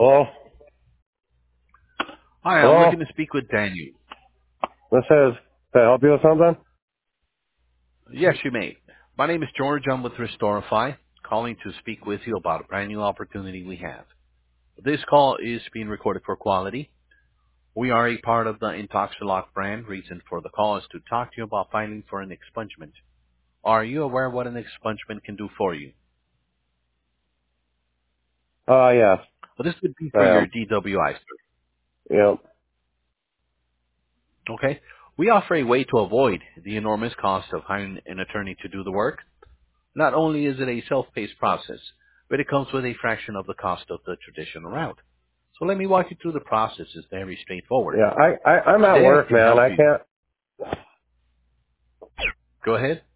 Hello? Hi, I'm Hello? looking to speak with Daniel. This is, can I help you with something? Yes, you may. My name is George. I'm with Restorify, calling to speak with you about a brand new opportunity we have. This call is being recorded for quality. We are a part of the Intoxilock brand. Reason for the call is to talk to you about filing for an expungement. Are you aware what an expungement can do for you? Yes, Well, this would be I for your am. DWI, sir. Yep. Okay? We offer a way to avoid the enormous cost of hiring an attorney to do the work. Not only is it a self-paced process, but it comes with a fraction of the cost of the traditional route. So let me walk you through the process. It's very straightforward. Yeah, I'm at Today I work, can man. help I you. can't, Go ahead.